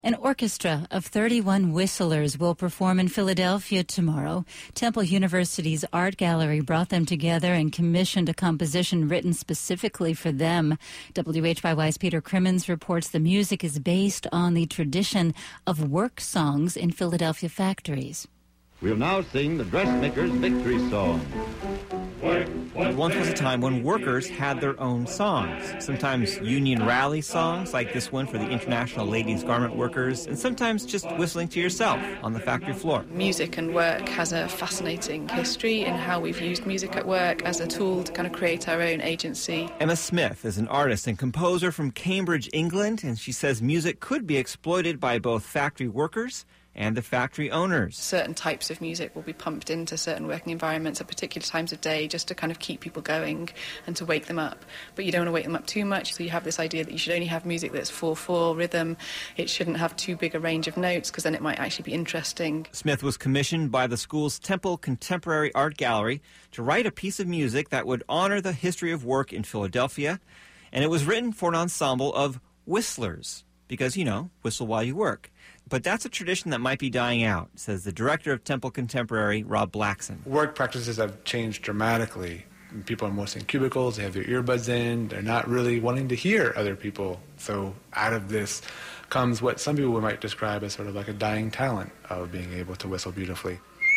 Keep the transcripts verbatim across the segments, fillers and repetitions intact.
An orchestra of thirty-one whistlers will perform in Philadelphia tomorrow. Temple University's art gallery brought them together and commissioned a composition written specifically for them. W H Y Y's Peter Crimmins reports the music is based on the tradition of work songs in Philadelphia factories. We'll now sing the Dressmaker's Victory Song. Once was a time when workers had their own songs, sometimes union rally songs like this one for the International Ladies Garment Workers, and sometimes just whistling to yourself on the factory floor. Music and work has a fascinating history in how we've used music at work as a tool to kind of create our own agency. Emma Smith is an artist and composer from Cambridge, England, and she says music could be exploited by both factory workers and the factory owners. Certain types of music will be pumped into certain working environments at particular times of day just to kind of keep people going and to wake them up. But you don't want to wake them up too much, so you have this idea that you should only have music that's four four rhythm. It shouldn't have too big a range of notes because then it might actually be interesting. Smith was commissioned by the school's Temple Contemporary Art Gallery to write a piece of music that would honor the history of work in Philadelphia, and it was written for an ensemble of whistlers because, you know, whistle while you work. But that's a tradition that might be dying out, says the director of Temple Contemporary, Rob Blackson. Work practices have changed dramatically. People are mostly in cubicles, they have their earbuds in, they're not really wanting to hear other people. So out of this comes what some people might describe as sort of like a dying talent of being able to whistle beautifully.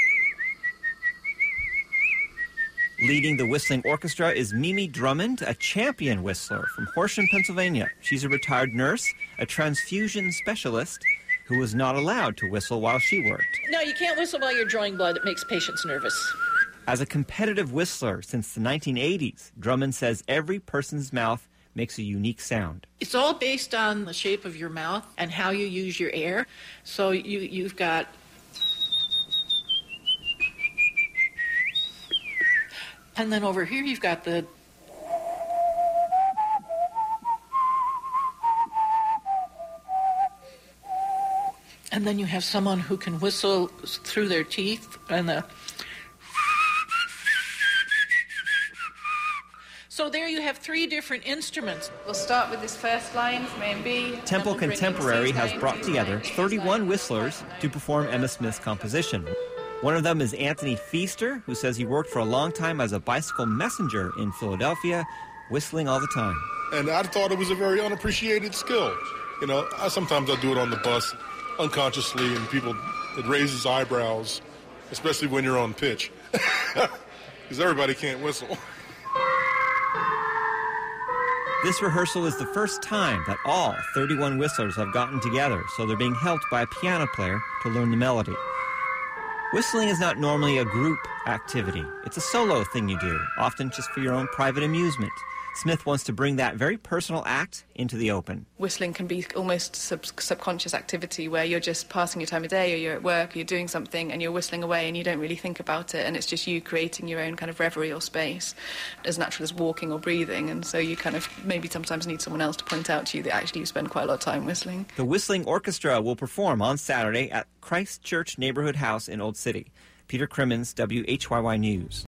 Leading the whistling orchestra is Mimi Drummond, a champion whistler from Horsham, Pennsylvania. She's a retired nurse, a transfusion specialist, who was not allowed to whistle while she worked. No, you can't whistle while you're drawing blood. It makes patients nervous. As a competitive whistler since the nineteen eighties, Drummond says every person's mouth makes a unique sound. It's all based on the shape of your mouth and how you use your air. So you, you've got... And then over here you've got the... And then you have someone who can whistle through their teeth, and the... So there you have three different instruments. We'll start with this first line from A and B. Temple Contemporary has brought together thirty-one whistlers to perform Emma Smith's composition. One of them is Anthony Feaster, who says he worked for a long time as a bicycle messenger in Philadelphia, whistling all the time. And I thought it was a very unappreciated skill. You know, I, sometimes I do it on the bus unconsciously, and people, it raises eyebrows, especially when you're on pitch, because everybody can't whistle. This rehearsal is the first time that all thirty-one whistlers have gotten together, so they're being helped by a piano player to learn the melody. Whistling is not normally a group activity. It's a solo thing you do, often just for your own private amusement. Smith wants to bring that very personal act into the open. Whistling can be almost sub- subconscious activity where you're just passing your time of day, or you're at work, or you're doing something and you're whistling away and you don't really think about it, and it's just you creating your own kind of reverie or space, as natural as walking or breathing. And so you kind of maybe sometimes need someone else to point out to you that actually you spend quite a lot of time whistling. The Whistling Orchestra will perform on Saturday at Christ Church Neighborhood House in Old City. Peter Crimmins, W H Y Y News.